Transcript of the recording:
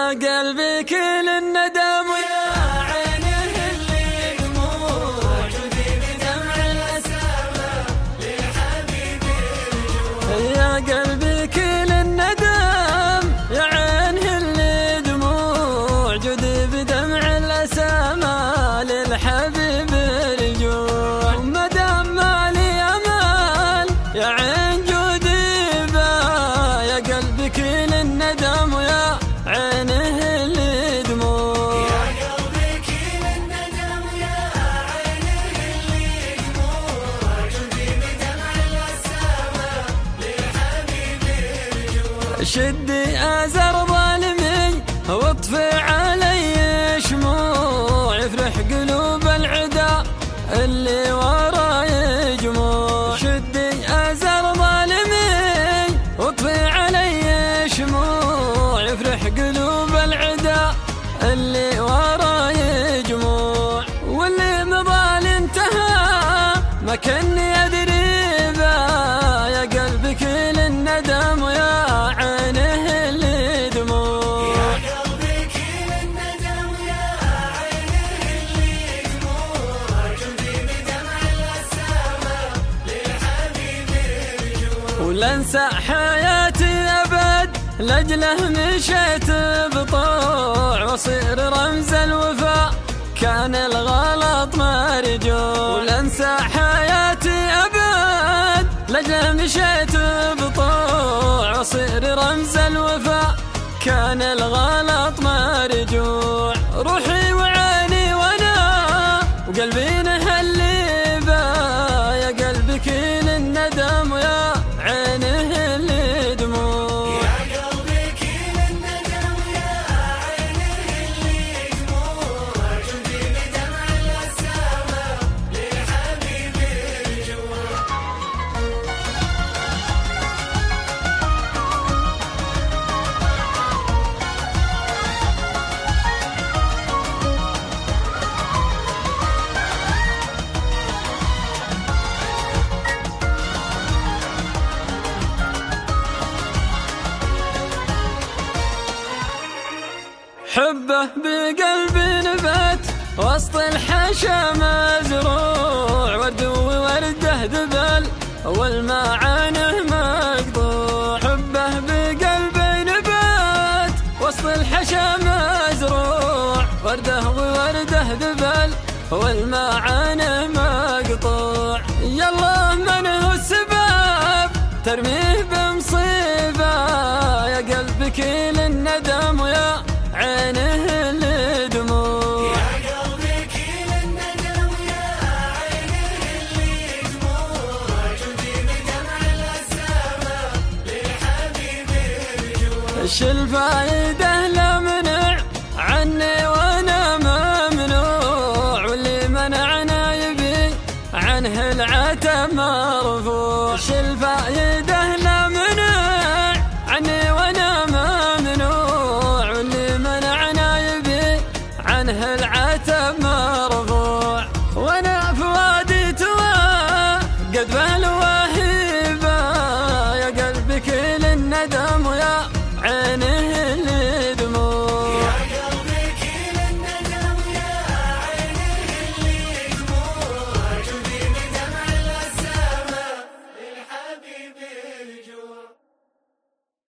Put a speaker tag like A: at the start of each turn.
A: يا قلبي كل الندم ويا عينه اللي دموع جودي بدمع الأسامة للحبيب رجوع. يا قلبي كل الندم يا عينه اللي دموع جودي بدمع الأسامة للحبيب رجوع. مدام مالي أمل يا عين جودي با يا قلبي كل الندم ويا عينه اللي دموع.
B: يا قلبي كل الندم ويا عينه اللي دموع جودي بدمع الأسامة للحبيب رجوع.
A: شدي أزر ظالمي واطفي علي شموع يفرح قلوب العدا اللي وراي جموع. شدي أزر ظالمي واطفي علي شموع يفرح قلوب العدا اللي وراي جموع. واللي مضى انتهى ما كني أدري با يا قلبي كل الندم ويا عينه اللي دموع.
B: يا قلبي كل الندم ويا عينه اللي دموع جودي بدمع الأسامة للحبيب رجوع.
A: ولا انسى حياتي ابد لاجله مشيت بطوع واصير رمز الوفاء كان الغلط مرجوع. ولا انسى حياتي ابد لاجله مشيت بطوع واصير رمز الوفاء كان الغلط مرجوع. روحي وعيني وانا وقلبي نهلي با يا قلبي كل الندم ويا عينه اللي دموع.
B: يا قلبي كل الندم ويا عينه اللي دموع جودي بدمع الأسامة للحبيب رجوع.
A: حبه بقلبي نبات وسط الحشا مزروع ورد وورده ذبل والمعانه مقطوع. حبه بقلبي نبات وسط الحشا مزروع ورده وورده ذبل والمعانه مقطوع. يلا من هو السبب ترميه بمصيبه يا قلبي كل الندم ويا عينه اللي دموع.
B: يا قلبي كل الندم ويا عينه اللي دموع جودي بدمع الأسامة للحبيب رجوع.
A: ايش الفايده